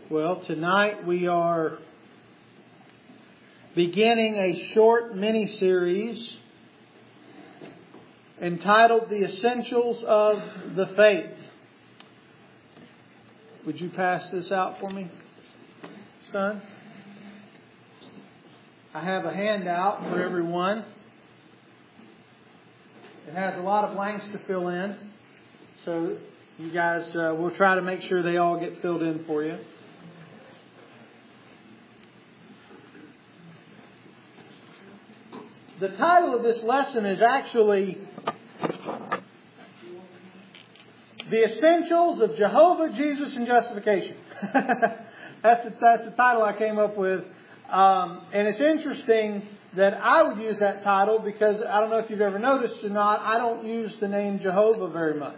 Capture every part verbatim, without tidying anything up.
Well, tonight we are beginning a short mini-series entitled The Essentials of the Faith. Would you pass this out for me, son? I have a handout for everyone. It has a lot of blanks to fill in. So you guys, uh, we'll try to make sure they all get filled in for you. The title of this lesson is actually The Essentials of Jehovah, Jesus, and Justification. that's, the, that's the title I came up with. Um, and it's interesting that I would use that title because I don't know if you've ever noticed or not, I don't use the name Jehovah very much.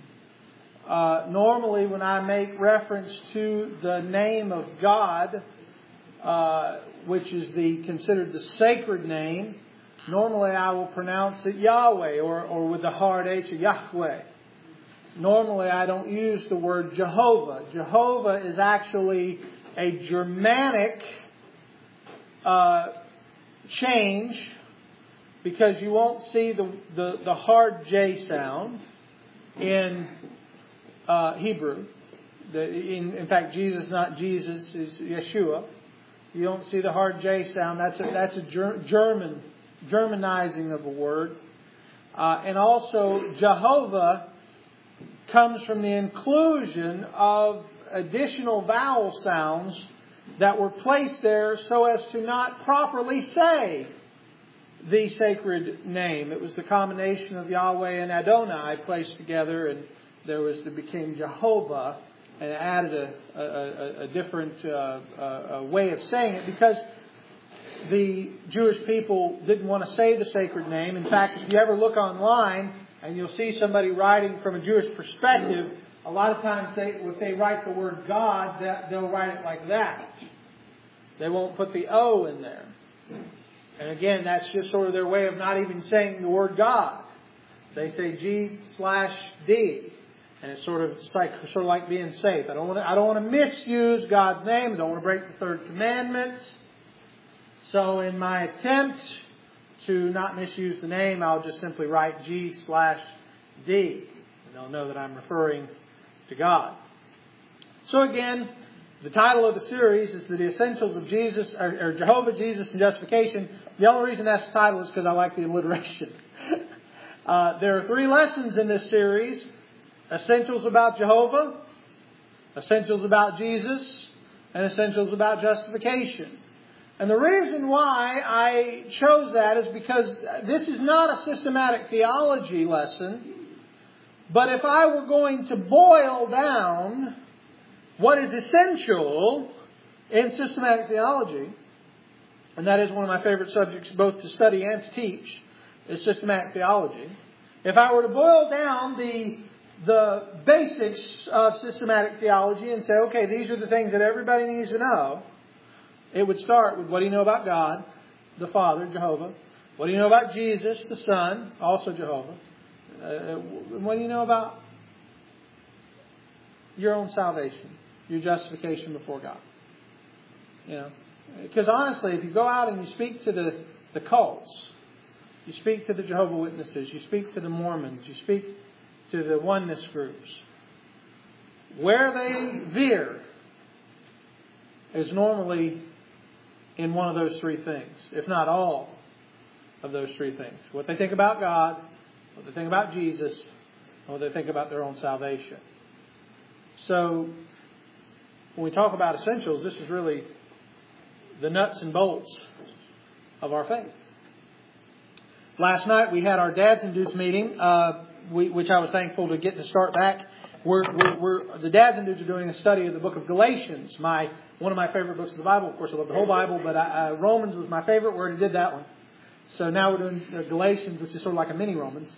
Uh, normally when I make reference to the name of God, uh, which is the considered the sacred name, normally I will pronounce it Yahweh or, or with the hard H, Yahweh. Normally I don't use the word Jehovah. Jehovah is actually a Germanic uh, change because you won't see the, the, the hard J sound in uh, Hebrew. The, in, in fact, Jesus, not Jesus, is Yeshua. You don't see the hard J sound. That's a, that's a ger- German Germanizing of a word. Uh, and also Jehovah comes from the inclusion of additional vowel sounds that were placed there so as to not properly say the sacred name. It was the combination of Yahweh and Adonai placed together, and there was it became Jehovah, and added a, a, a different uh, a way of saying it because the Jewish people didn't want to say the sacred name. In fact, if you ever look online and you'll see somebody writing from a Jewish perspective, a lot of times they, if they write the word God, they'll write it like that. They won't put the O in there. And again, that's just sort of their way of not even saying the word God. They say G slash D. And it's sort of it's like sort of like being safe. I don't want to I don't want to misuse God's name. I don't want to break the third commandment. So in my attempt to not misuse the name, I'll just simply write G slash D. And they'll know that I'm referring to God. So again, the title of the series is The Essentials of Jesus, or, or Jehovah, Jesus, and Justification. The only reason that's the title is because I like the alliteration. uh, there are three lessons in this series. Essentials about Jehovah, essentials about Jesus, and essentials about justification. And the reason why I chose that is because this is not a systematic theology lesson. But if I were going to boil down what is essential in systematic theology, and that is one of my favorite subjects both to study and to teach, is systematic theology. If I were to boil down the, the basics of systematic theology and say, okay, these are the things that everybody needs to know, it would start with what do you know about God, the Father, Jehovah? What do you know about Jesus, the Son, also Jehovah? Uh, what do you know about your own salvation, your justification before God? You know, because honestly, if you go out and you speak to the, the cults, you speak to the Jehovah Witnesses, you speak to the Mormons, you speak to the oneness groups, where they veer is normally in one of those three things, if not all of those three things. What they think about God, what they think about Jesus, and what they think about their own salvation. So, when we talk about essentials, this is really the nuts and bolts of our faith. Last night we had our Dads and Dudes meeting, uh, we, which I was thankful to get to start back. We're, we're, we're, the Dads and Dudes are doing a study of the book of Galatians, my one of my favorite books of the Bible. Of course, I love the whole Bible, but I, uh, Romans was my favorite. We already did that one. So now we're doing uh, Galatians, which is sort of like a mini Romans.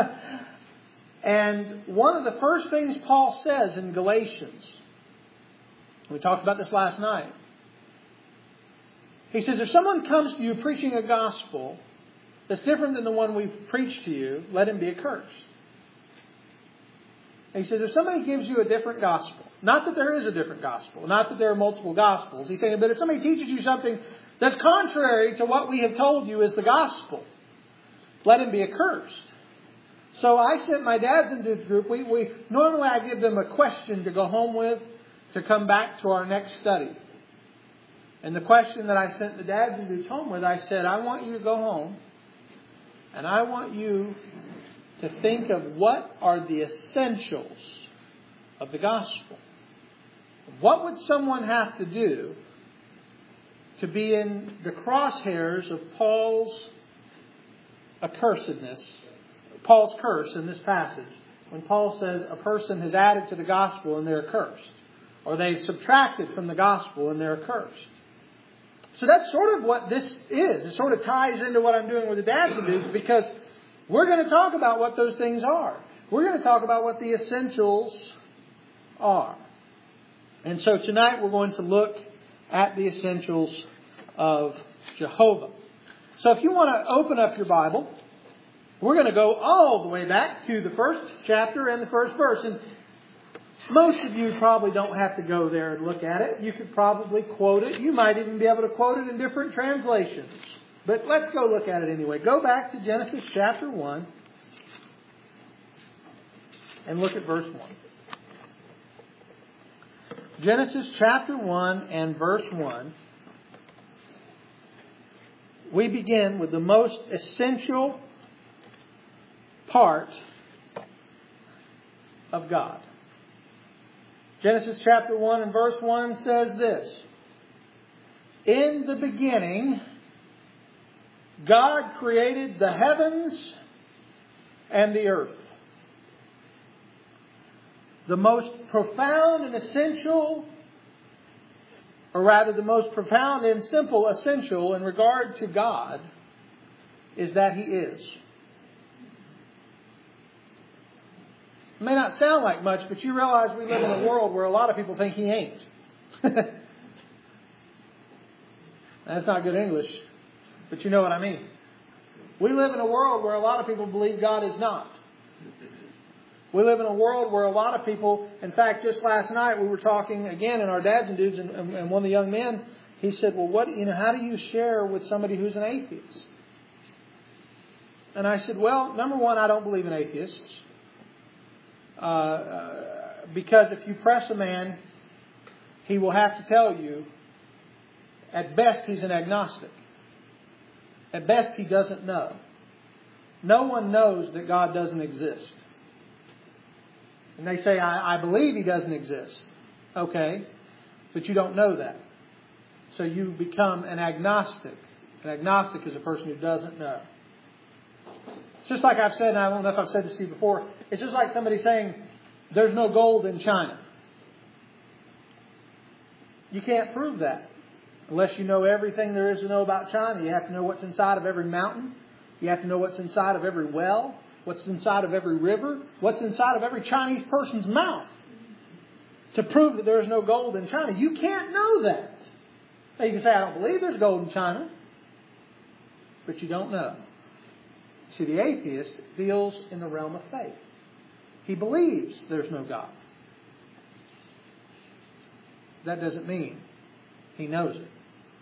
And one of the first things Paul says in Galatians, we talked about this last night. He says, if someone comes to you preaching a gospel that's different than the one we've preached to you, let him be accursed. And he says, if somebody gives you a different gospel, not that there is a different gospel, not that there are multiple gospels. He's saying, but if somebody teaches you something that's contrary to what we have told you is the gospel, let him be accursed. So I sent my dads and dudes group. We, we normally I give them a question to go home with to come back to our next study. And the question that I sent the dads and dudes home with, I said, I want you to go home and I want you to think of what are the essentials of the gospel. What would someone have to do to be in the crosshairs of Paul's accursedness, Paul's curse in this passage, when Paul says a person has added to the gospel and they're accursed, or they've subtracted from the gospel and they're accursed. So that's sort of what this is. It sort of ties into what I'm doing with the dads and dudes, because we're going to talk about what those things are. We're going to talk about what the essentials are. And so tonight we're going to look at the essentials of Jehovah. So if you want to open up your Bible, we're going to go all the way back to the first chapter and the first verse. And most of you probably don't have to go there and look at it. You could probably quote it. You might even be able to quote it in different translations. But let's go look at it anyway. Go back to Genesis chapter one and look at verse one. Genesis chapter one and verse one. We begin with the most essential part of God. Genesis chapter one and verse one says this: in the beginning, God created the heavens and the earth. The most profound and essential, or rather the most profound and simple essential in regard to God, is that He is. It may not sound like much, but you realize we live in a world where a lot of people think He ain't. That's not good English, but you know what I mean. We live in a world where a lot of people believe God is not. We live in a world where a lot of people, in fact, just last night we were talking again in our dads and dudes, and, and one of the young men, he said, well, what, you know, how do you share with somebody who's an atheist? And I said, well, number one, I don't believe in atheists. Uh, uh, because if you press a man, he will have to tell you, at best, he's an agnostic. At best, he doesn't know. No one knows that God doesn't exist. And they say, I, I believe He doesn't exist. Okay, but you don't know that. So you become an agnostic. An agnostic is a person who doesn't know. It's just like I've said, and I don't know if I've said this to you before, it's just like somebody saying, there's no gold in China. You can't prove that. Unless you know everything there is to know about China. You have to know what's inside of every mountain. You have to know what's inside of every well. What's inside of every river. What's inside of every Chinese person's mouth. To prove that there is no gold in China. You can't know that. Now you can say, I don't believe there's gold in China. But you don't know. See, the atheist deals in the realm of faith. He believes there's no God. That doesn't mean he knows it.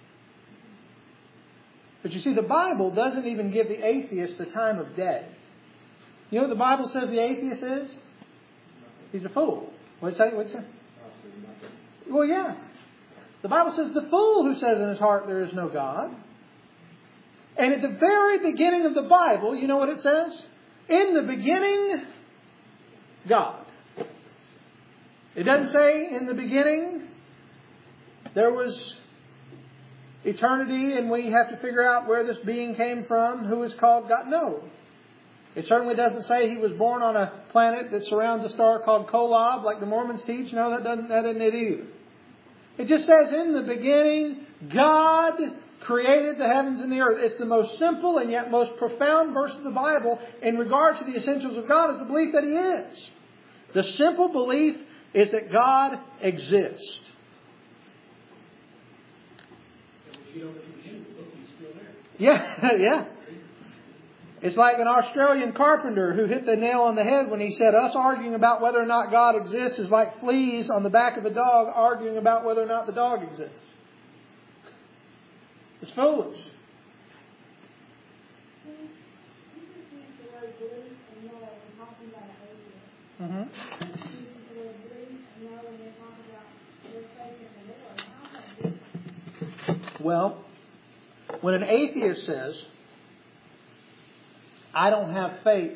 But you see, the Bible doesn't even give the atheist the time of day. You know what the Bible says the atheist is? He's a fool. What's that? What's that? Well, yeah. The Bible says the fool who says in his heart there is no God. And at the very beginning of the Bible, you know what it says? In the beginning, God. It doesn't say in the beginning there was eternity and we have to figure out where this being came from, who is called God. No. It certainly doesn't say He was born on a planet that surrounds a star called Kolob, like the Mormons teach. No, that doesn't, that isn't it either. It just says, in the beginning, God created the heavens and the earth. It's the most simple and yet most profound verse of the Bible in regard to the essentials of God, is the belief that He is. The simple belief is that God exists. Yeah, yeah. It's like an Australian carpenter who hit the nail on the head when he said, us arguing about whether or not God exists is like fleas on the back of a dog arguing about whether or not the dog exists. It's foolish. Mm-hmm. Well, when an atheist says, I don't have faith,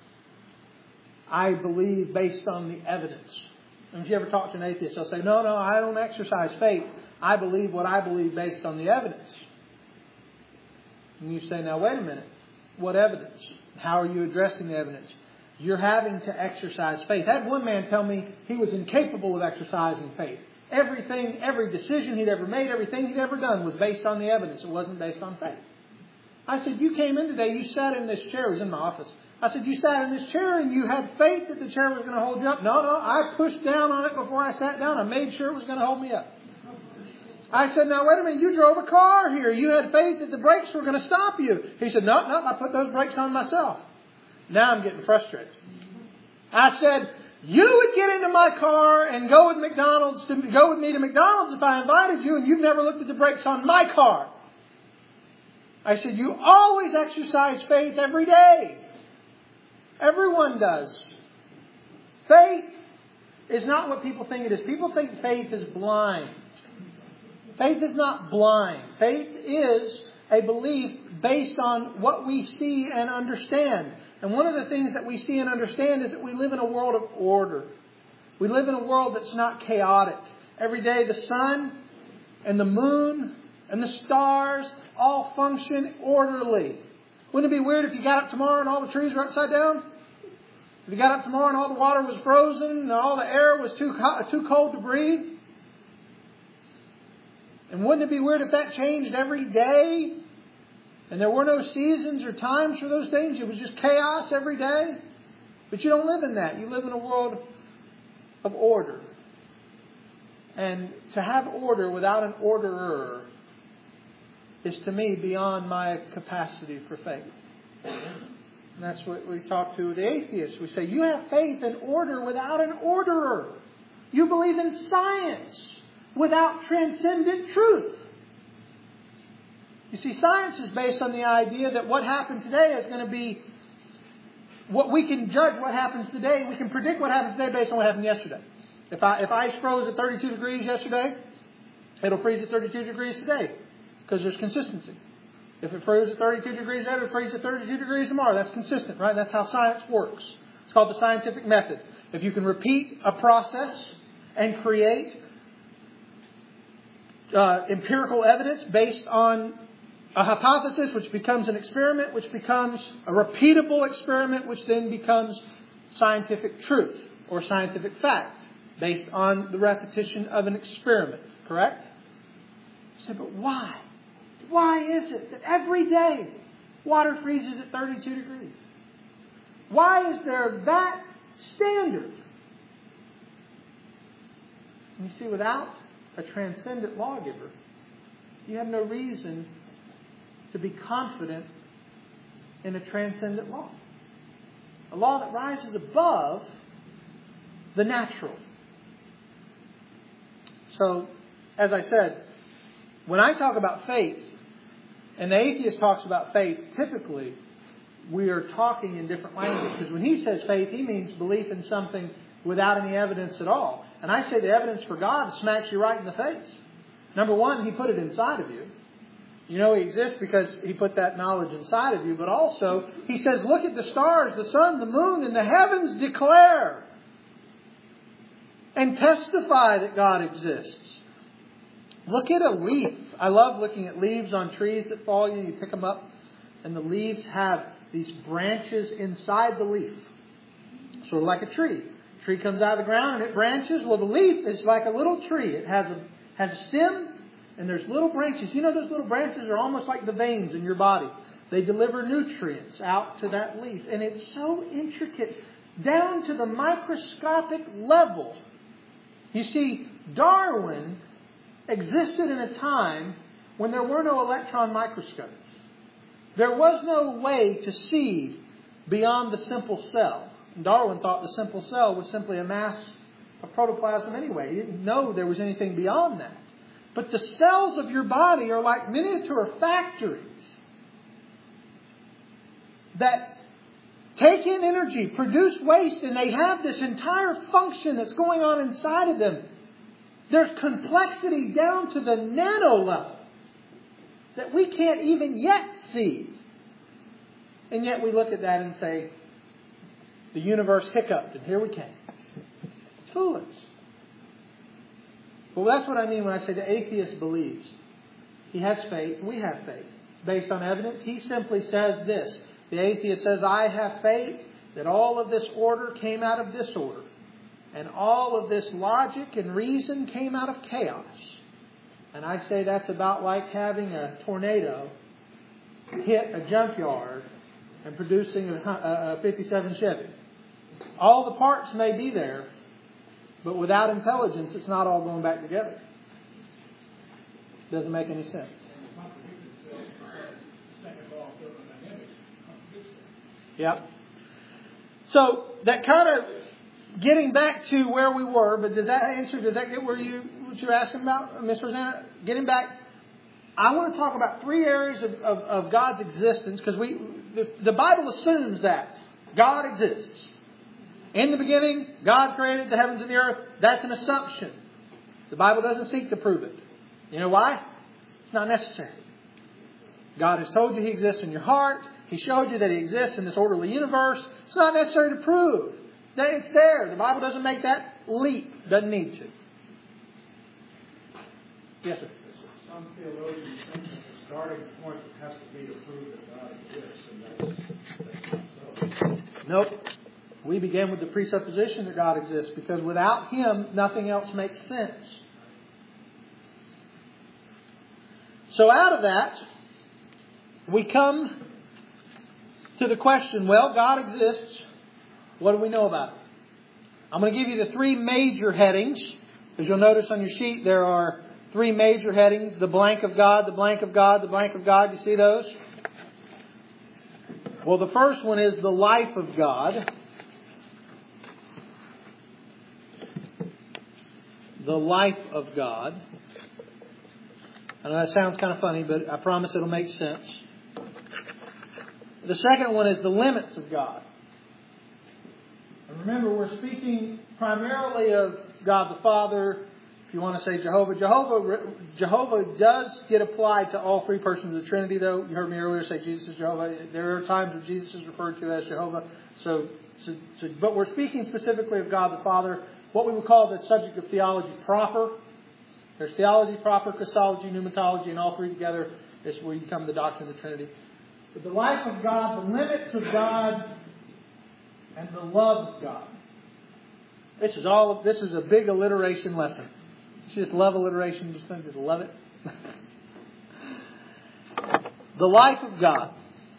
I believe based on the evidence. And if you ever talk to an atheist, they'll say, no, no, I don't exercise faith. I believe what I believe based on the evidence. And you say, now wait a minute. What evidence? How are you addressing the evidence? You're having to exercise faith. I had one man tell me he was incapable of exercising faith. Everything, every decision he'd ever made, everything he'd ever done was based on the evidence. It wasn't based on faith. I said, you came in today, you sat in this chair. It was in my office. I said, you sat in this chair and you had faith that the chair was going to hold you up. No, no, I pushed down on it before I sat down. I made sure it was going to hold me up. I said, now wait a minute, you drove a car here. You had faith that the brakes were going to stop you. He said, no, no, I put those brakes on myself. Now I'm getting frustrated. I said, you would get into my car and go with McDonald's to go with me to McDonald's if I invited you, and you've never looked at the brakes on my car. I said, you always exercise faith every day. Everyone does. Faith is not what people think it is. People think faith is blind. Faith is not blind. Faith is a belief based on what we see and understand. And one of the things that we see and understand is that we live in a world of order. We live in a world that's not chaotic. Every day the sun and the moon and the stars all function orderly. Wouldn't it be weird if you got up tomorrow and all the trees were upside down? If you got up tomorrow and all the water was frozen and all the air was too hot, too cold to breathe? And wouldn't it be weird if that changed every day? And there were no seasons or times for those things. It was just chaos every day. But you don't live in that. You live in a world of order. And to have order without an orderer is to me beyond my capacity for faith. And that's what we talk to the atheists. We say, you have faith and order without an orderer. You believe in science without transcendent truth. You see, science is based on the idea that what happened today is going to be what we can judge what happens today. We can predict what happens today based on what happened yesterday. If, I, if ice froze at thirty-two degrees yesterday, it'll freeze at thirty-two degrees today because there's consistency. If it froze at thirty-two degrees today, it'll freeze at thirty-two degrees tomorrow. That's consistent, right? That's how science works. It's called the scientific method. If you can repeat a process and create uh, empirical evidence based on a hypothesis, which becomes an experiment, which becomes a repeatable experiment, which then becomes scientific truth or scientific fact based on the repetition of an experiment. Correct? You say, but why? Why is it that every day water freezes at thirty-two degrees? Why is there that standard? You see, without a transcendent lawgiver, you have no reason to be confident in a transcendent law. A law that rises above the natural. So, as I said, when I talk about faith, and the atheist talks about faith, typically we are talking in different languages. Because when he says faith, he means belief in something without any evidence at all. And I say the evidence for God smacks you right in the face. Number one, He put it inside of you. You know He exists because He put that knowledge inside of you. But also, He says, look at the stars, the sun, the moon, and the heavens declare and testify that God exists. Look at a leaf. I love looking at leaves on trees that fall. You, you pick them up, and the leaves have these branches inside the leaf. Sort of like a tree. A tree comes out of the ground and it branches. Well, the leaf is like a little tree. It has a, has a stem, and there's little branches. You know those little branches are almost like the veins in your body. They deliver nutrients out to that leaf. And it's so intricate, down to the microscopic level. You see, Darwin existed in a time when there were no electron microscopes. There was no way to see beyond the simple cell. Darwin thought the simple cell was simply a mass of protoplasm anyway. He didn't know there was anything beyond that. But the cells of your body are like miniature factories that take in energy, produce waste, and they have this entire function that's going on inside of them. There's complexity down to the nano level that we can't even yet see. And yet we look at that and say, the universe hiccuped, and here we came. It's foolish. Well, that's what I mean when I say the atheist believes. He has faith. We have faith. Based on evidence, he simply says this. The atheist says, I have faith that all of this order came out of disorder. And all of this logic and reason came out of chaos. And I say that's about like having a tornado hit a junkyard and producing a fifty-seven Chevy. All the parts may be there, but without intelligence, it's not all going back together. Doesn't make any sense. Yep. So that kind of getting back to where we were, but does that answer? Does that get where you what you're asking about, Miss Rosanna? Getting back, I want to talk about three areas of, of, of God's existence because we the, the Bible assumes that God exists. In the beginning, God created the heavens and the earth. That's an assumption. The Bible doesn't seek to prove it. You know why? It's not necessary. God has told you He exists in your heart. He showed you that He exists in this orderly universe. It's not necessary to prove. It's there. The Bible doesn't make that leap. Doesn't need to. Yes, sir. Some theologians think that the starting point has to be to prove that God exists, and that's, that's not so. Nope. We begin with the presupposition that God exists because without Him, nothing else makes sense. So out of that, we come to the question, well, God exists. What do we know about it? I'm going to give you the three major headings. As you'll notice on your sheet, there are three major headings. The blank of God, the blank of God, the blank of God. You see those? Well, the first one is the life of God. The life of God. I know that sounds kind of funny, but I promise it'll make sense. The second one is the limits of God. And remember, we're speaking primarily of God the Father. If you want to say Jehovah. Jehovah Jehovah does get applied to all three persons of the Trinity, though. You heard me earlier say Jesus is Jehovah. There are times when Jesus is referred to as Jehovah. So, so, so, but we're speaking specifically of God the Father. What we would call the subject of theology proper. There's theology proper, Christology, pneumatology, and all three together is where you come to the doctrine of the Trinity. But the life of God, the limits of God, and the love of God. This is all. This is a big alliteration lesson. It's just love alliteration. Just think, just love it. The life of God.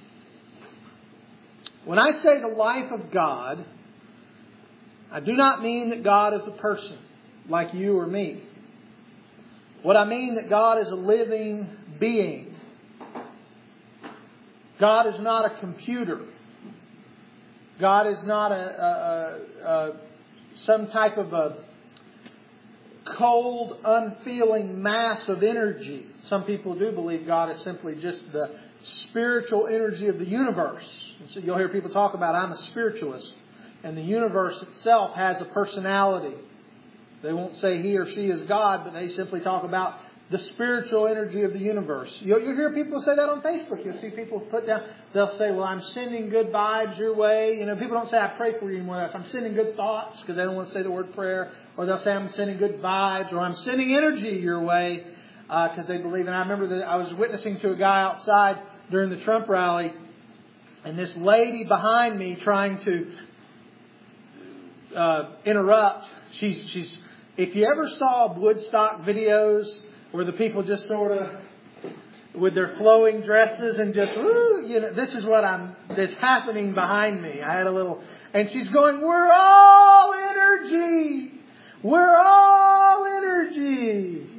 When I say the life of God, I do not mean that God is a person like you or me. What I mean that God is a living being. God is not a computer. God is not a, a, a, a some type of a cold, unfeeling mass of energy. Some people do believe God is simply just the spiritual energy of the universe. And so you'll hear people talk about, I'm a spiritualist. And the universe itself has a personality. They won't say he or she is God, but they simply talk about the spiritual energy of the universe. You'll, you'll hear people say that on Facebook. You'll see people put down, they'll say, well, I'm sending good vibes your way. You know, people don't say I pray for you anymore. I'm sending good thoughts because they don't want to say the word prayer. Or they'll say I'm sending good vibes or I'm sending energy your way because uh, they believe. And I remember that I was witnessing to a guy outside during the Trump rally and this lady behind me trying to uh, interrupt. She's, she's, if you ever saw Woodstock videos where the people just sort of, with their flowing dresses and just, woo, you know, this is what I'm, that's happening behind me. I had a little, and she's going, we're all energy. We're all energy.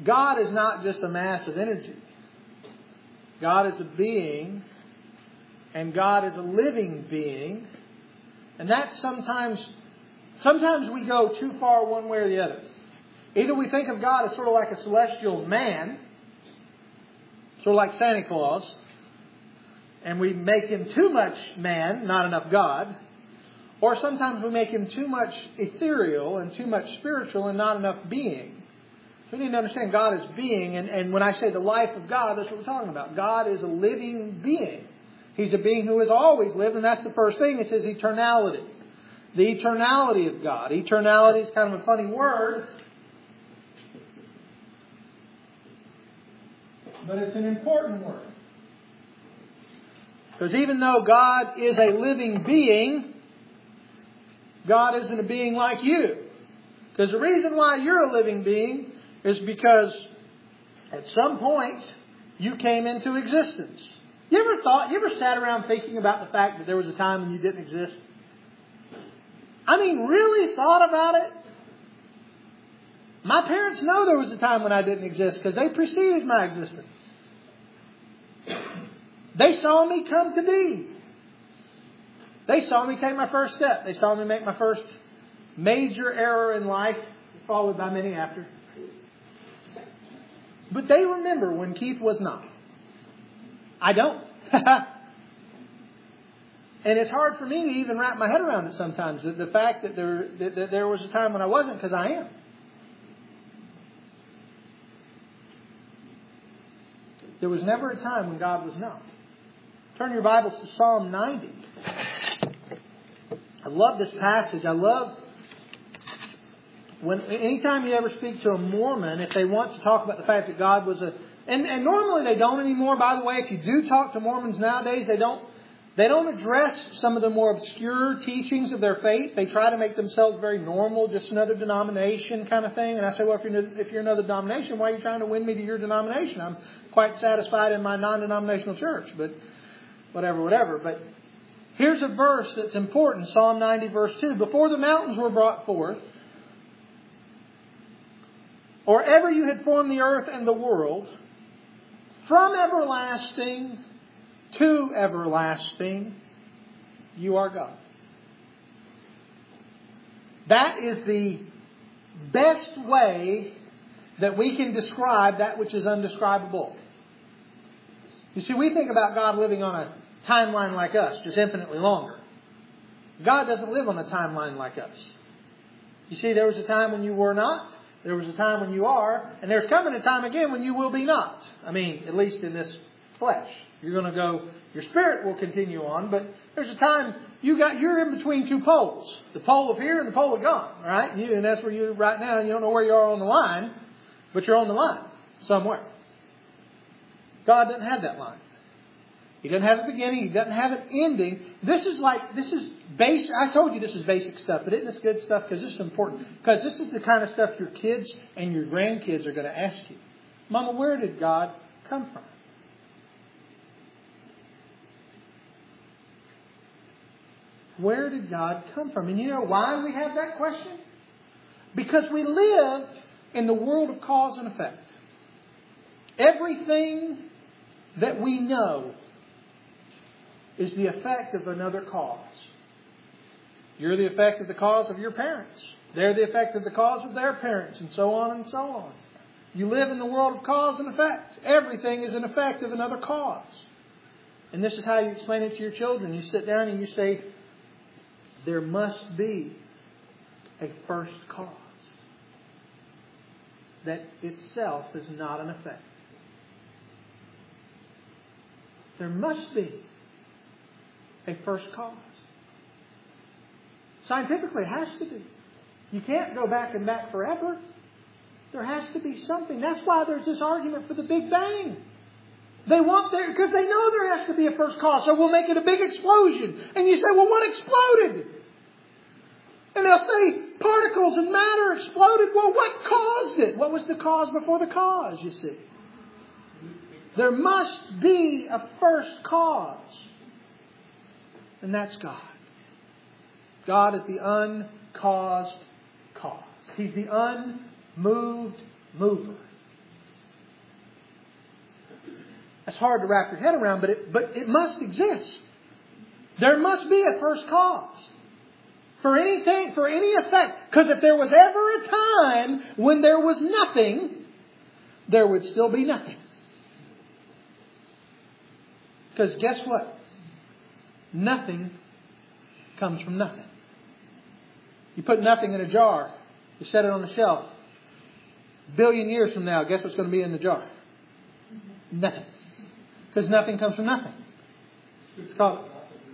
God is not just a mass of energy. God is a being, and God is a living being. And that's sometimes, sometimes we go too far one way or the other. Either we think of God as sort of like a celestial man, sort of like Santa Claus, and we make Him too much man, not enough God. Or sometimes we make Him too much ethereal and too much spiritual and not enough being. So we need to understand God is being. And, and when I say the life of God, that's what we're talking about. God is a living being. He's a being who has always lived. And that's the first thing. It says eternality. The eternality of God. Eternality is kind of a funny word. But it's an important word. Because even though God is a living being, God isn't a being like you. Because the reason why you're a living being is because at some point you came into existence. You ever thought, you ever sat around thinking about the fact that there was a time when you didn't exist? I mean, really thought about it? My parents know there was a time when I didn't exist because they preceded my existence. They saw me come to be. They saw me take my first step. They saw me make my first major error in life, followed by many after. But they remember when Keith was not. I don't. And it's hard for me to even wrap my head around it sometimes. The, the fact that there, that, that there was a time when I wasn't, because I am. There was never a time when God was not. Turn your Bibles to Psalm ninety. I love this passage. I love when anytime you ever speak to a Mormon, if they want to talk about the fact that God was a, and, and normally they don't anymore. By the way, if you do talk to Mormons nowadays, they don't they don't address some of the more obscure teachings of their faith. They try to make themselves very normal, just another denomination kind of thing. And I say, well, if you're if you're another denomination, why are you trying to win me to your denomination? I'm quite satisfied in my non-denominational church, but whatever, whatever. But here's a verse that's important, Psalm ninety, verse two. Before the mountains were brought forth, or ever you had formed the earth and the world, from everlasting to everlasting, you are God. That is the best way that we can describe that which is undescribable. You see, we think about God living on a timeline like us, just infinitely longer. God doesn't live on a timeline like us. You see, there was a time when you were not. There was a time when you are. And there's coming a time again when you will be not. I mean, at least in this flesh. You're going to go, your spirit will continue on. But there's a time you got, you're in between two poles. The pole of here and the pole of God. All right? You, and that's where you, right now, you don't know where you are on the line. But you're on the line somewhere. God doesn't have that line. He doesn't have a beginning. He doesn't have an ending. This is like, this is basic. I told you this is basic stuff, but isn't this good stuff? Because this is important. Because this is the kind of stuff your kids and your grandkids are going to ask you. Mama, where did God come from? Where did God come from? And you know why we have that question? Because we live in the world of cause and effect. Everything that we know is the effect of another cause. You're the effect of the cause of your parents. They're the effect of the cause of their parents, and so on and so on. You live in the world of cause and effect. Everything is an effect of another cause. And this is how you explain it to your children. You sit down and you say, there must be a first cause that itself is not an effect. There must be a first cause. Scientifically, it has to be. You can't go back and back forever. There has to be something. That's why there's this argument for the Big Bang. They want there, because they know there has to be a first cause, so we'll make it a big explosion. And you say, well, what exploded? And they'll say, particles and matter exploded. Well, what caused it? What was the cause before the cause, you see? There must be a first cause. And that's God. God is the uncaused cause. He's the unmoved mover. That's hard to wrap your head around, but it, but it must exist. There must be a first cause. For anything, for any effect. Because if there was ever a time when there was nothing, there would still be nothing. Because guess what? Nothing comes from nothing. You put nothing in a jar. You set it on the shelf. A billion years from now, guess what's going to be in the jar? Nothing. Because nothing comes from nothing. It's called...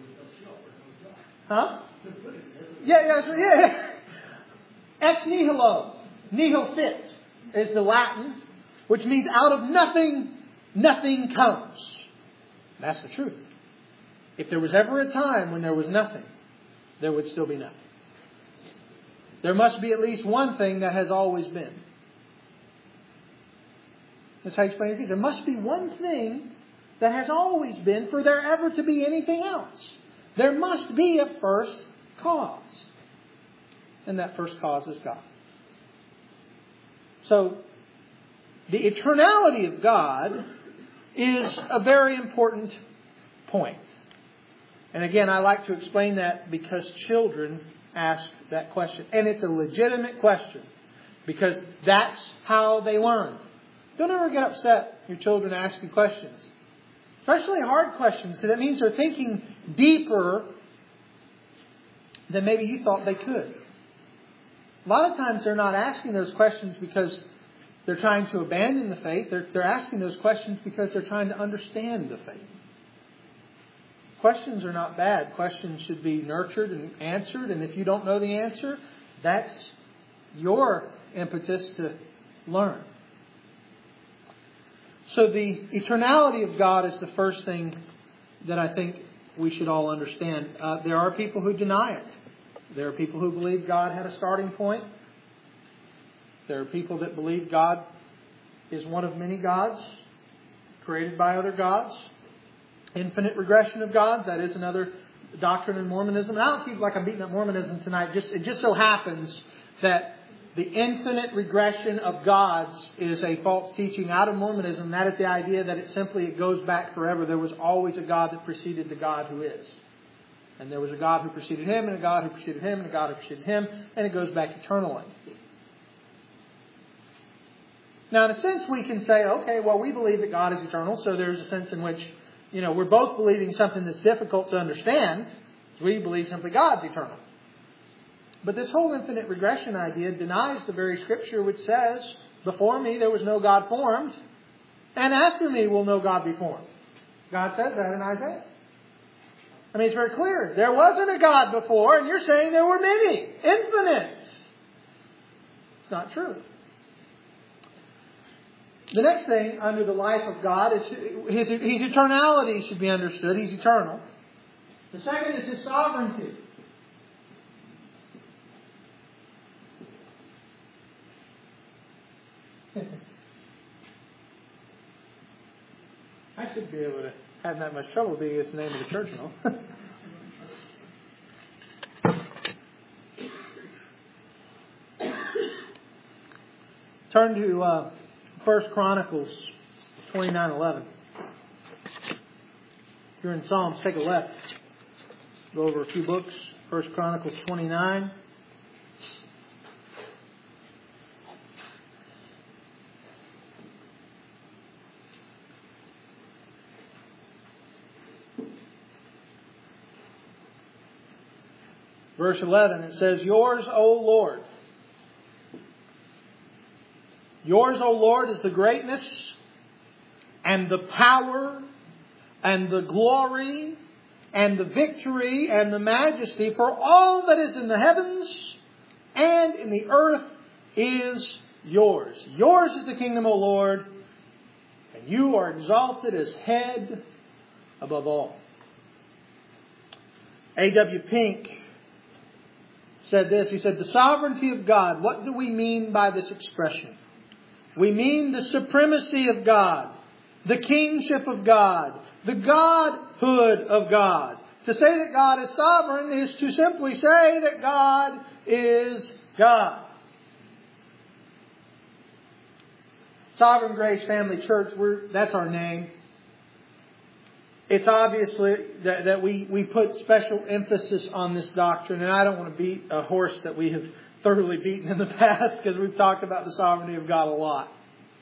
Huh? Yeah, yeah, yeah. Ex nihilo. Nihil fit is the Latin, which means out of nothing, nothing comes. That's the truth. If there was ever a time when there was nothing, there would still be nothing. There must be at least one thing that has always been. That's how you explain it. There must be one thing that has always been for there ever to be anything else. There must be a first cause. And that first cause is God. So, the eternality of God is a very important point. And again, I like to explain that because children ask that question. And it's a legitimate question. Because that's how they learn. Don't ever get upset when your children ask you questions. Especially hard questions. Because it means they're thinking deeper than maybe you thought they could. A lot of times they're not asking those questions because they're trying to abandon the faith. They're, they're asking those questions because they're trying to understand the faith. Questions are not bad. Questions should be nurtured and answered. And if you don't know the answer, that's your impetus to learn. So the eternality of God is the first thing that I think we should all understand. Uh, there are people who deny it. There are people who believe God had a starting point. There are people that believe God is one of many gods created by other gods. Infinite regression of God, that is another doctrine in Mormonism. And I don't feel like I'm beating up Mormonism tonight. Just, it just so happens that the infinite regression of gods is a false teaching out of Mormonism. That is the idea that it simply it goes back forever. There was always a God that preceded the God who is. And there was a God who preceded Him, and a God who preceded Him, and a God who preceded Him, and it goes back eternally. Now, in a sense, we can say, okay, well, we believe that God is eternal, so there's a sense in which, you know, we're both believing something that's difficult to understand. We believe simply God's eternal. But this whole infinite regression idea denies the very Scripture which says, before me there was no God formed, and after me will no God be formed. God says that in Isaiah. I mean, it's very clear. There wasn't a God before, and you're saying there were many. Infinite. It's not true. The next thing under the life of God is His, His eternality should be understood. He's eternal. The second is His sovereignty. I should be able to have that much trouble being it's the name of the church, no? Turn to uh, First Chronicles twenty-nine eleven. If you're in Psalms, take a left. Go over a few books. First Chronicles twenty-nine. Verse eleven, it says, Yours, O Lord. Yours, O Lord, is the greatness and the power and the glory and the victory and the majesty, for all that is in the heavens and in the earth is yours. Yours is the kingdom, O Lord, and you are exalted as head above all. A W Pink said this. He said, the sovereignty of God. What do we mean by this expression? We mean the supremacy of God, the kingship of God, the godhood of God. To say that God is sovereign is to simply say that God is God. Sovereign Grace Family Church, we're, that's our name. it's obviously that, that we, we put special emphasis on this doctrine. And I don't want to beat a horse that we have thoroughly beaten in the past, because we've talked about the sovereignty of God a lot.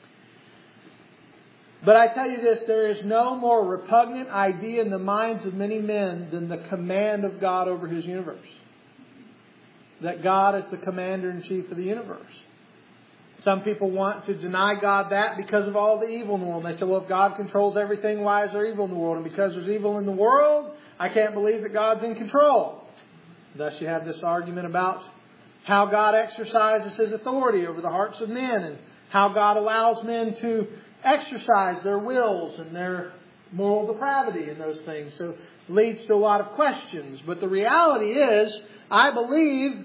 But I tell you this, there is no more repugnant idea in the minds of many men than the command of God over His universe. That God is the commander-in-chief of the universe. Some people want to deny God that because of all the evil in the world. And they say, well, if God controls everything, why is there evil in the world? And because there's evil in the world, I can't believe that God's in control. Thus you have this argument about how God exercises His authority over the hearts of men, and how God allows men to exercise their wills and their moral depravity and those things. So it leads to a lot of questions. But the reality is, I believe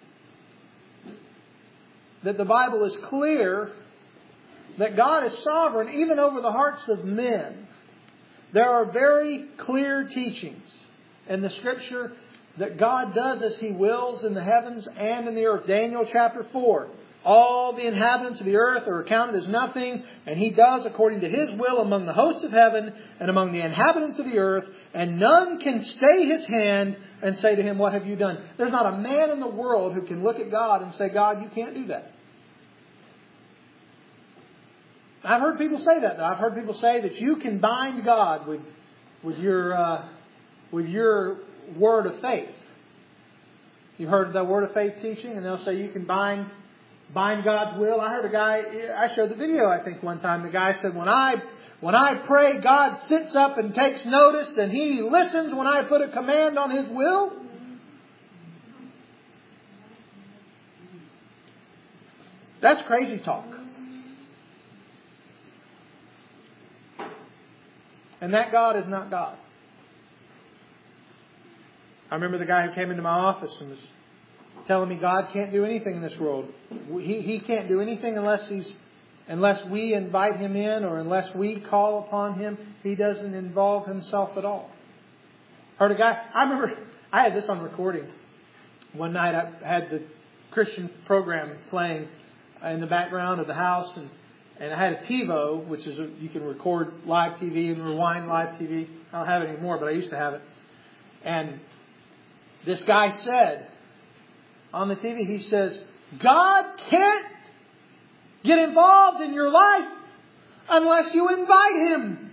that the Bible is clear that God is sovereign even over the hearts of men. There are very clear teachings in the Scripture that God does as He wills in the heavens and in the earth. Daniel chapter four. All the inhabitants of the earth are accounted as nothing, and He does according to His will among the hosts of heaven and among the inhabitants of the earth, and none can stay His hand and say to Him, what have you done? There's not a man in the world who can look at God and say, God, you can't do that. I've heard people say that, though. I've heard people say that you can bind God with, with your, uh, with your word of faith. You've heard the word of faith teaching, and they'll say you can bind Bind God's will. I heard a guy, I showed the video, I think, one time. The guy said, when I when I pray, God sits up and takes notice, and He listens when I put a command on His will. That's crazy talk. And that God is not God. I remember the guy who came into my office and was telling me God can't do anything in this world. He, he can't do anything unless he's unless we invite Him in, or unless we call upon Him. He doesn't involve Himself at all. Heard a guy, I remember, I had this on recording. One night I had the Christian program playing in the background of the house, and, and I had a TiVo, which is a, you can record live T V and rewind live T V. I don't have it anymore, but I used to have it. And this guy said on the T V, he says, God can't get involved in your life unless you invite Him.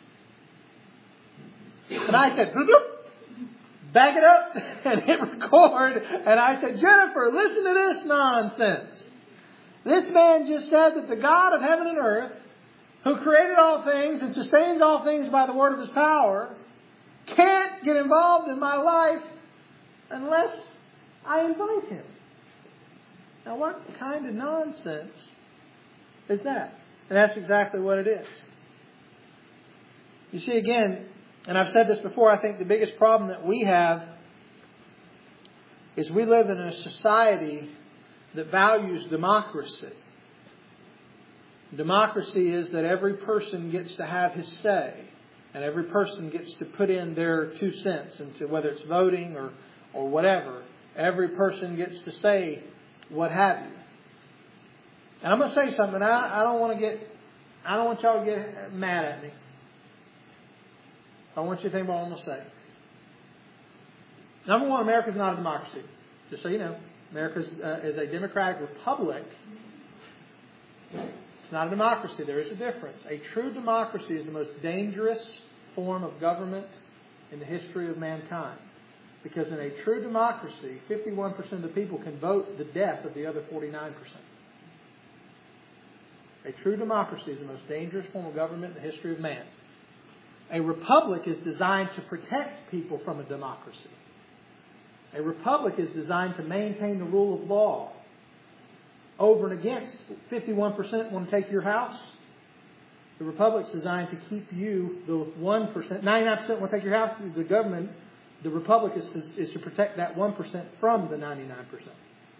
And I said, back it up and hit record. And I said, Jennifer, listen to this nonsense. This man just said that the God of heaven and earth, who created all things and sustains all things by the word of His power, can't get involved in my life unless I invite Him. Now, what kind of nonsense is that? And that's exactly what it is. You see, again, and I've said this before, I think the biggest problem that we have is we live in a society that values democracy. Democracy is that every person gets to have his say, and every person gets to put in their two cents into whether it's voting or, or whatever. Every person gets to say what have you. And I'm going to say something. I, I don't want to get, I don't want y'all to get mad at me. I want you to think about what I'm going to say. Number one, America's not a democracy. Just so you know, America uh, is a democratic republic. It's not a democracy. There is a difference. A true democracy is the most dangerous form of government in the history of mankind. Because in a true democracy, fifty-one percent of the people can vote the death of the other forty-nine percent. A true democracy is the most dangerous form of government in the history of man. A republic is designed to protect people from a democracy. A republic is designed to maintain the rule of law. Over and against, fifty-one percent want to take your house. The republic's designed to keep you, the one percent, ninety-nine percent want to take your house. The government, the republic is to, is to protect that one percent from the ninety-nine percent.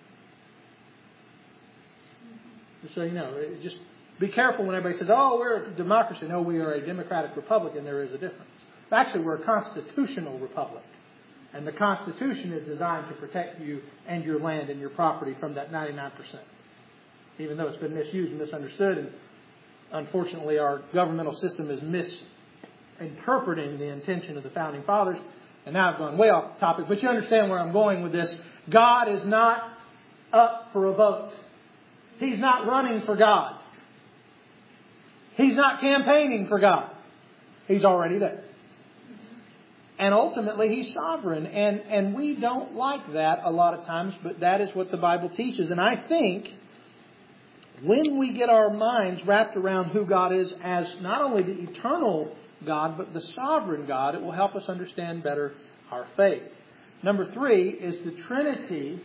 Just so you know, just be careful when everybody says, oh, we're a democracy. No, we are a democratic republic, and there is a difference. Actually, we're a constitutional republic. And the Constitution is designed to protect you and your land and your property from that ninety-nine percent. Even though it's been misused and misunderstood. And unfortunately, our governmental system is interpreting the intention of the Founding Fathers. And now I've gone way off topic, but you understand where I'm going with this. God is not up for a vote. He's not running for God. He's not campaigning for God. He's already there. And ultimately, He's sovereign. And, and we don't like that a lot of times, but that is what the Bible teaches. And I think when we get our minds wrapped around who God is as not only the eternal God, but the sovereign God, it will help us understand better our faith. Number three is the Trinity.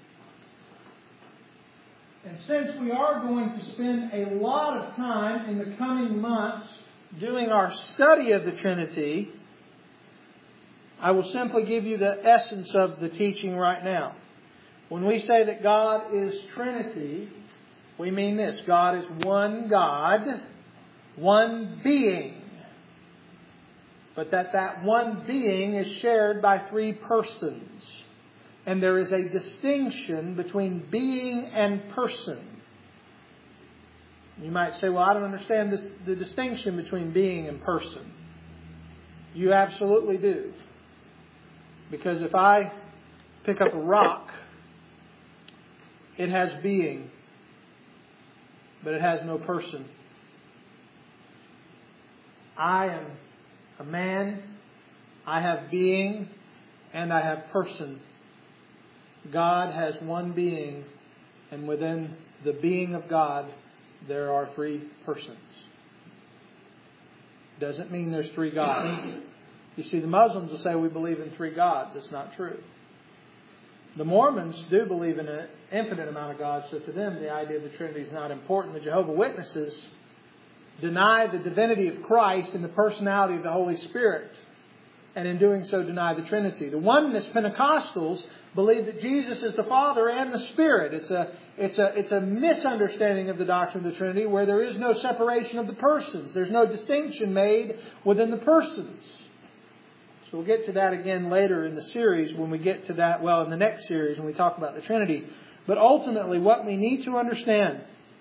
And since we are going to spend a lot of time in the coming months doing our study of the Trinity, I will simply give you the essence of the teaching right now. When we say that God is Trinity, we mean this. God is one God, one being. But that that one being is shared by three persons. And there is a distinction between being and person. You might say, well, I don't understand this, the distinction between being and person. You absolutely do. Because if I pick up a rock, it has being, but it has no person. I am a man, I have being, and I have person. God has one being, and within the being of God, there are three persons. Doesn't mean there's three gods. You see, the Muslims will say we believe in three gods. It's not true. The Mormons do believe in an infinite amount of gods, so to them the idea of the Trinity is not important. The Jehovah's Witnesses deny the divinity of Christ and the personality of the Holy Spirit, and in doing so deny the Trinity. The Oneness Pentecostals believe that Jesus is the Father and the Spirit. It's a, it's a, it's a misunderstanding of the doctrine of the Trinity where there is no separation of the persons. There's no distinction made within the persons. So we'll get to that again later in the series when we get to that, well, in the next series when we talk about the Trinity. But ultimately what we need to understand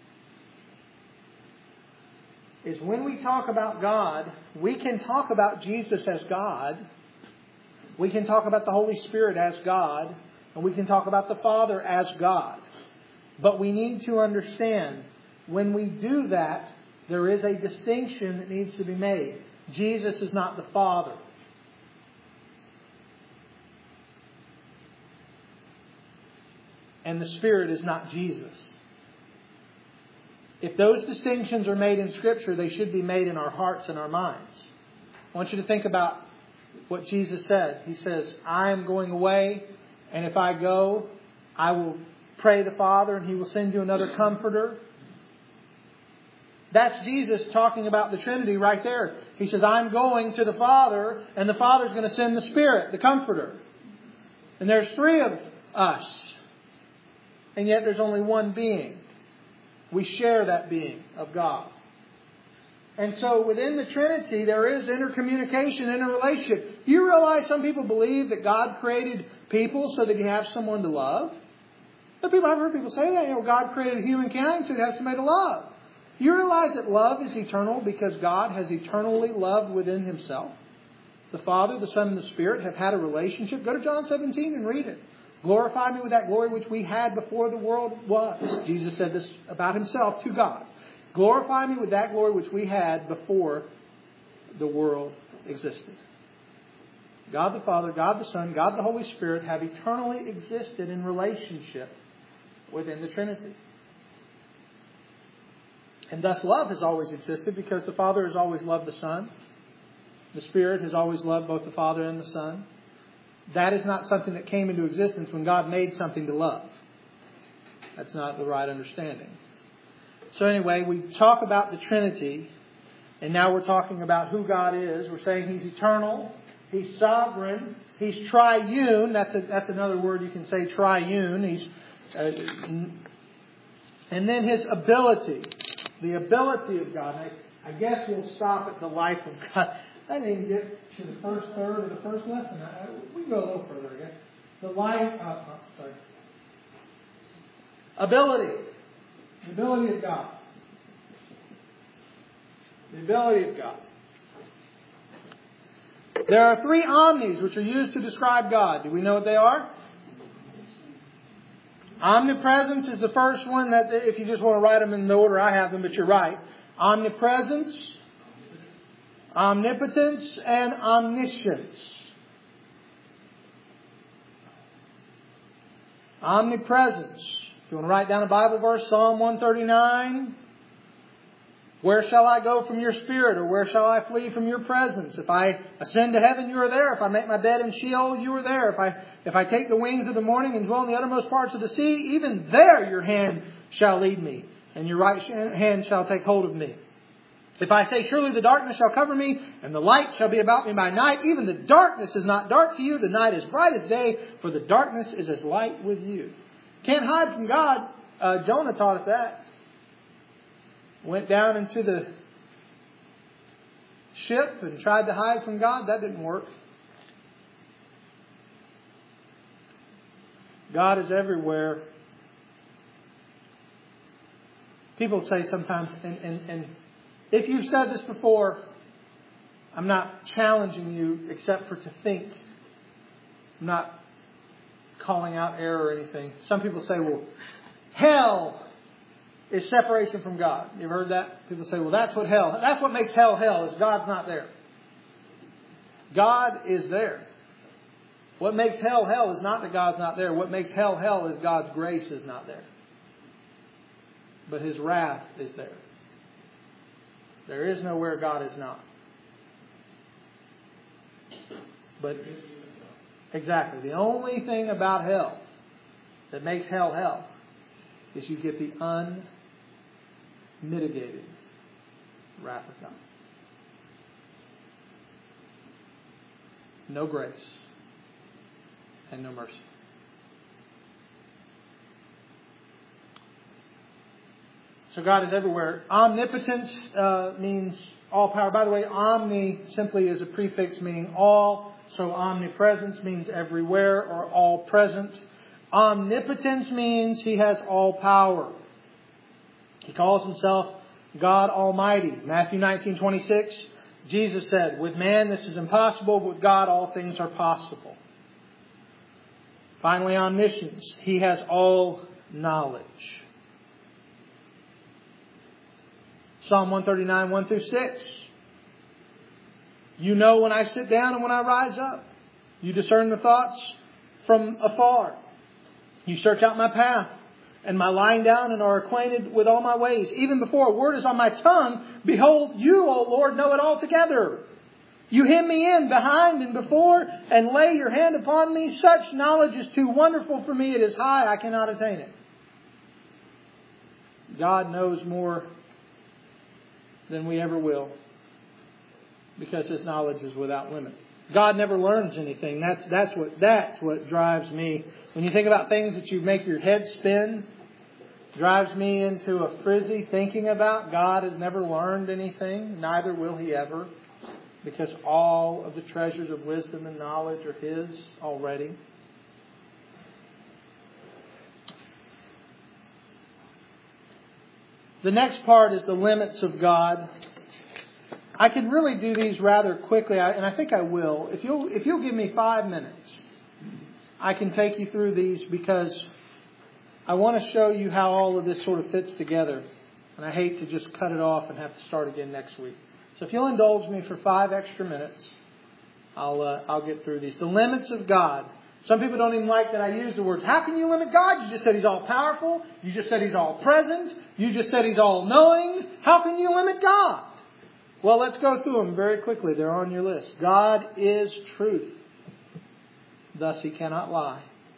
is when we talk about God, we can talk about Jesus as God. We can talk about the Holy Spirit as God. And we can talk about the Father as God. But we need to understand when we do that, there is a distinction that needs to be made. Jesus is not the Father. And the Spirit is not Jesus. If those distinctions are made in Scripture, they should be made in our hearts and our minds. I want you to think about what Jesus said. He says, I am going away, and if I go, I will pray the Father, and He will send you another Comforter. That's Jesus talking about the Trinity right there. He says, I'm going to the Father, and the Father's going to send the Spirit, the Comforter. And there's three of us. And yet there's only one being. We share that being of God. And so within the Trinity, there is intercommunication, interrelationship. You realize some people believe that God created people so that He has someone to love? But people, I've heard people say that. You know, God created humankind so He'd have somebody to love. You realize that love is eternal because God has eternally loved within Himself. The Father, the Son, and the Spirit have had a relationship. Go to John seventeen and read it. Glorify me with that glory which we had before the world was. Jesus said this about Himself to God. Glorify me with that glory which we had before the world existed. God the Father, God the Son, God the Holy Spirit have eternally existed in relationship within the Trinity. And thus love has always existed because the Father has always loved the Son. The Spirit has always loved both the Father and the Son. That is not something that came into existence when God made something to love. That's not the right understanding. So anyway, we talk about the Trinity, and now we're talking about who God is. We're saying He's eternal, He's sovereign, He's triune. That's a, that's another word you can say, triune. He's, uh, and then His ability, the ability of God. I, I guess we'll stop at the life of God. I didn't even get to the first third of the first lesson. I, I, we can go a little further, I guess. The life, uh, uh, sorry. Ability. The ability of God. The ability of God. There are three omnis which are used to describe God. Do we know what they are? Omnipresence is the first one. That if you just want to write them in the order I have them, but you're right. Omnipresence, omnipotence, and omniscience. Omnipresence. If you want to write down a Bible verse, Psalm one thirty-nine. Where shall I go from your spirit, or where shall I flee from your presence? If I ascend to heaven, you are there. If I make my bed in Sheol, you are there. If I if I take the wings of the morning and dwell in the uttermost parts of the sea, even there your hand shall lead me, and your right hand shall take hold of me. If I say, surely the darkness shall cover me, and the light shall be about me by night, even the darkness is not dark to you. The night is bright as day, for the darkness is as light with you. Can't hide from God. Uh, Jonah taught us that. Went down into the ship and tried to hide from God. That didn't work. God is everywhere. People say sometimes, and, and, and if you've said this before, I'm not challenging you except for to think. I'm not calling out error or anything. Some people say, well, hell is separation from God. You ever heard that? People say, well, that's what hell, that's what makes hell hell, is God's not there. God is there. What makes hell hell is not that God's not there. What makes hell hell is God's grace is not there. But His wrath is there. There is nowhere God is not. But exactly, the only thing about hell that makes hell hell is you get the unmitigated wrath of God. No grace and no mercy. So God is everywhere. Omnipotence uh, means all power. By the way, omni simply is a prefix meaning all. So omnipresence means everywhere or all present. Omnipotence means He has all power. He calls Himself God Almighty. Matthew nineteen twenty-six, Jesus said, with man this is impossible, but with God all things are possible. Finally, omniscience. He has all knowledge. Psalm one thirty-nine, one through six. You know when I sit down and when I rise up. You discern the thoughts from afar. You search out my path and my lying down and are acquainted with all my ways. Even before a word is on my tongue, behold, you, O Lord, know it altogether. You hem me in behind and before and lay your hand upon me. Such knowledge is too wonderful for me. It is high. I cannot attain it. God knows more than we ever will because His knowledge is without limit. God never learns anything. That's, that's, what, that's what drives me. When you think about things that you make your head spin, drives me into a frizzy thinking about. God has never learned anything. Neither will He ever. Because all of the treasures of wisdom and knowledge are His already. The next part is the limits of God. I can really do these rather quickly, and I think I will. If you'll, if you'll give me five minutes, I can take you through these because I want to show you how all of this sort of fits together. And I hate to just cut it off and have to start again next week. So if you'll indulge me for five extra minutes, I'll uh, I'll get through these. The limits of God. Some people don't even like that I use the words. How can you limit God? You just said He's all powerful. You just said He's all present. You just said He's all knowing. How can you limit God? Well, let's go through them very quickly. They're on your list. God is truth. Thus He cannot lie.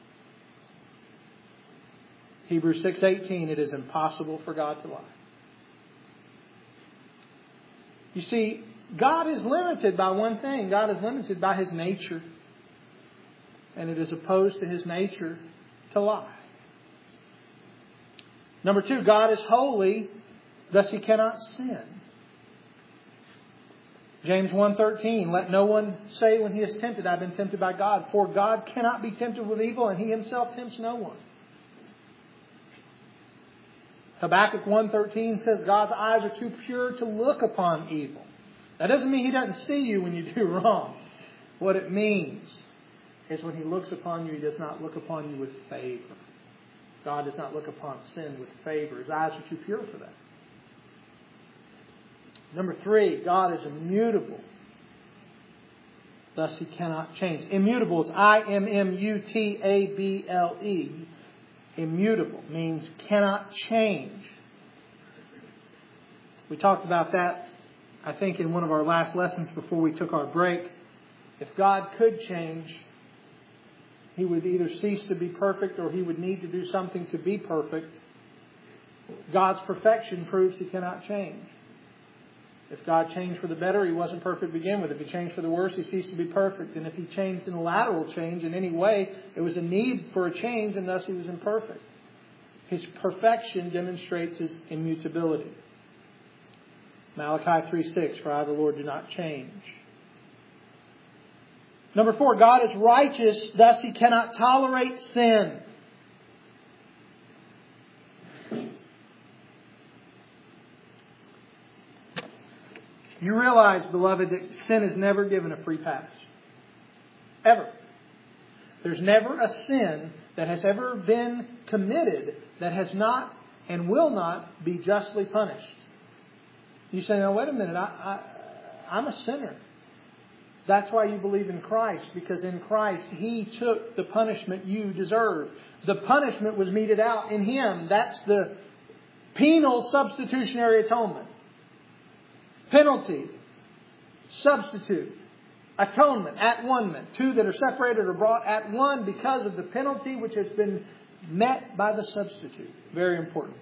Hebrews six eighteen, it is impossible for God to lie. You see, God is limited by one thing. God is limited by His nature. And it is opposed to His nature to lie. Number two, God is holy. Thus He cannot sin. James one thirteen, let no one say when he is tempted, I've been tempted by God. For God cannot be tempted with evil, and He Himself tempts no one. Habakkuk one thirteen says God's eyes are too pure to look upon evil. That doesn't mean He doesn't see you when you do wrong. What it means is when He looks upon you, He does not look upon you with favor. God does not look upon sin with favor. His eyes are too pure for that. Number three, God is immutable. Thus He cannot change. Immutable is I M M U T A B L E. Immutable means cannot change. We talked about that, I think, in one of our last lessons before we took our break. If God could change, He would either cease to be perfect or He would need to do something to be perfect. God's perfection proves He cannot change. If God changed for the better, He wasn't perfect to begin with. If He changed for the worse, He ceased to be perfect. And if He changed in a lateral change in any way, it was a need for a change, and thus He was imperfect. His perfection demonstrates His immutability. Malachi three six, for I, the Lord, do not change. Number four, God is righteous, thus He cannot tolerate sin. You realize, beloved, that sin is never given a free pass. Ever. There's never a sin that has ever been committed that has not and will not be justly punished. You say, no, wait a minute, I, I, I'm a sinner. That's why you believe in Christ, because in Christ He took the punishment you deserve. The punishment was meted out in Him. That's the penal substitutionary atonement. Penalty, substitute, atonement, at one-ment. Two that are separated are brought at one because of the penalty which has been met by the substitute. Very important.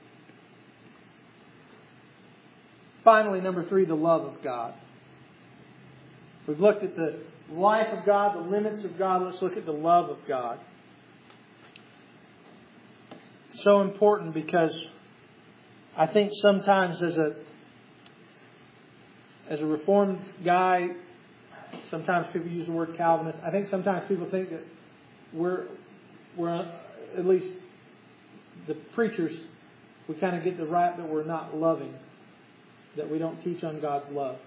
Finally, number three, the love of God. We've looked at the life of God, the limits of God. Let's look at the love of God. So important because I think sometimes as a as a Reformed guy, sometimes people use the word Calvinist. I think sometimes people think that we're we're at least the preachers, we kind of get the right that we're not loving, that we don't teach on God's love.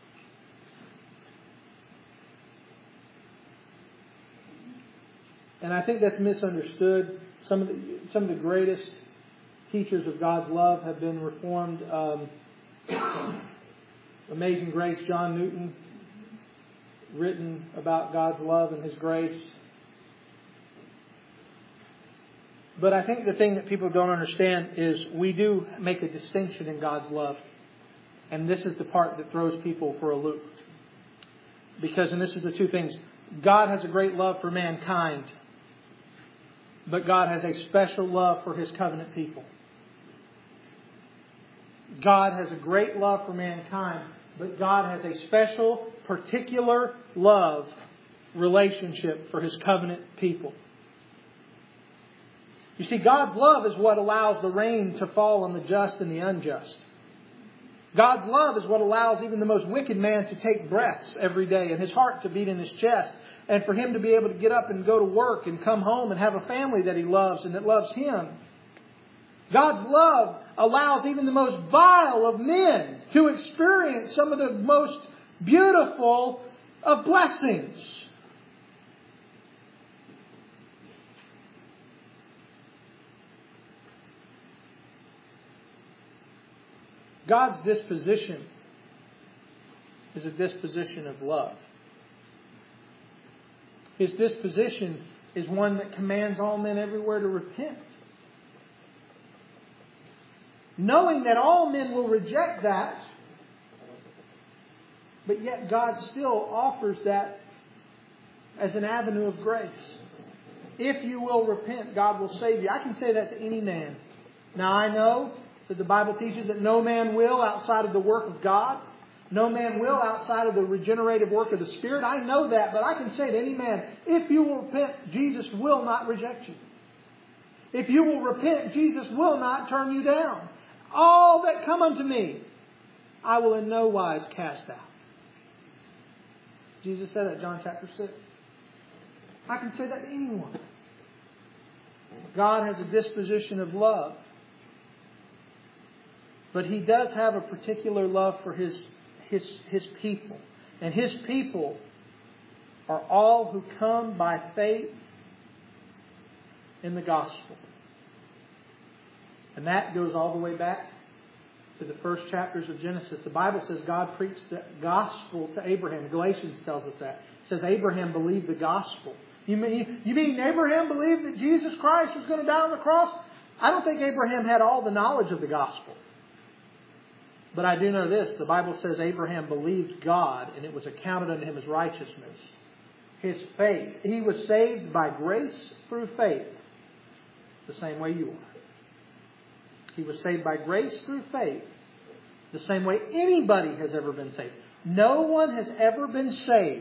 And I think that's misunderstood. Some of the, some of the greatest teachers of God's love have been Reformed. Um, Amazing Grace, John Newton, written about God's love and His grace. But I think the thing that people don't understand is we do make a distinction in God's love. And this is the part that throws people for a loop. Because, and this is the two things, God has a great love for mankind. But God has a special love for His covenant people. God has a great love for mankind, but God has a special, particular love relationship for His covenant people. You see, God's love is what allows the rain to fall on the just and the unjust. God's love is what allows even the most wicked man to take breaths every day and his heart to beat in his chest, and for him to be able to get up and go to work and come home and have a family that he loves and that loves him. God's love allows even the most vile of men to experience some of the most beautiful of blessings. God's disposition is a disposition of love. His disposition is one that commands all men everywhere to repent. Knowing that all men will reject that, but yet God still offers that as an avenue of grace. If you will repent, God will save you. I can say that to any man. Now I know that the Bible teaches that no man will outside of the work of God. No man will outside of the regenerative work of the Spirit. I know that, but I can say to any man, if you will repent, Jesus will not reject you. If you will repent, Jesus will not turn you down. All that come unto me, I will in no wise cast out. Jesus said that in John chapter six. I can say that to anyone. God has a disposition of love. But He does have a particular love for His, His, His people. And His people are all who come by faith in the gospel. And that goes all the way back to the first chapters of Genesis. The Bible says God preached the gospel to Abraham. Galatians tells us that. It says Abraham believed the gospel. You mean, you mean Abraham believed that Jesus Christ was going to die on the cross? I don't think Abraham had all the knowledge of the gospel. But I do know this. The Bible says Abraham believed God and it was accounted unto him as righteousness. His faith. He was saved by grace through faith. The same way you are. He was saved by grace through faith. The same way anybody has ever been saved. No one has ever been saved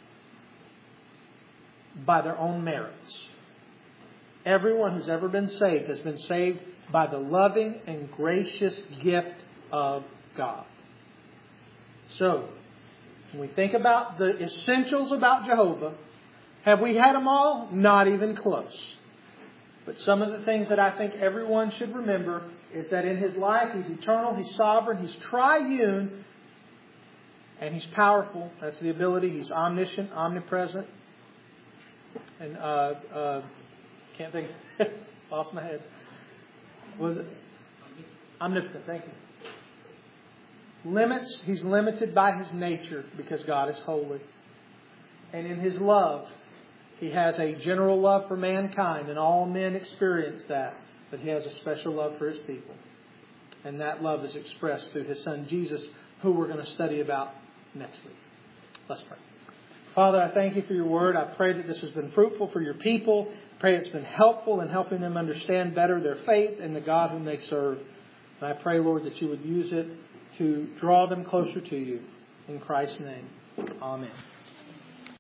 by their own merits. Everyone who's ever been saved has been saved by the loving and gracious gift of God. So, when we think about the essentials about Jehovah, have we had them all? Not even close. But some of the things that I think everyone should remember is that in His life, He's eternal, He's sovereign, He's triune, and He's powerful. That's the ability. He's omniscient, omnipresent. And, uh, uh, can't think, lost my head. Was it? Omnipotent, thank you. Limits, He's limited by His nature because God is holy. And in His love, He has a general love for mankind, and all men experience that. But He has a special love for His people. And that love is expressed through His Son Jesus, who we're going to study about next week. Let's pray. Father, I thank You for Your word. I pray that this has been fruitful for Your people. I pray it's been helpful in helping them understand better their faith and the God whom they serve. And I pray, Lord, that You would use it to draw them closer to You. In Christ's name, amen.